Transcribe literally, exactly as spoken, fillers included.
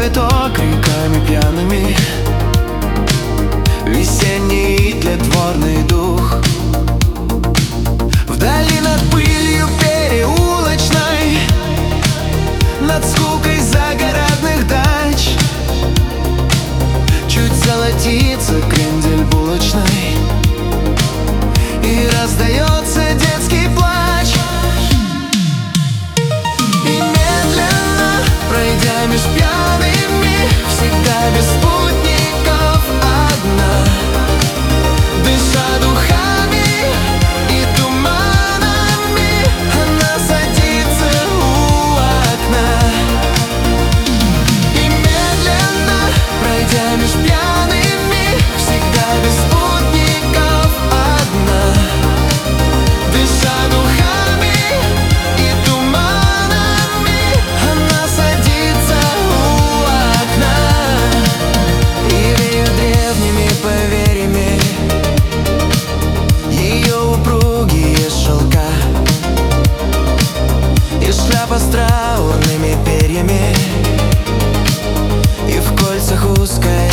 цветок реками пьяными, весенний тлетворный дух. Вдали над пылью переулочной, над скукой загородных дач, чуть золотится крендель булочной, и раздается детский плач. И медленно, пройдя меж пьяными, всегда без спутников одна, дыша духами и туманами, она садится у окна. И медленно, пройдя меж пьяными, всегда без спутников одна, дыша духами и туманами, она садится у окна. И веют древними поверьями ее упругие шелка, и шляпа с траурными перьями, и в кольцах узкая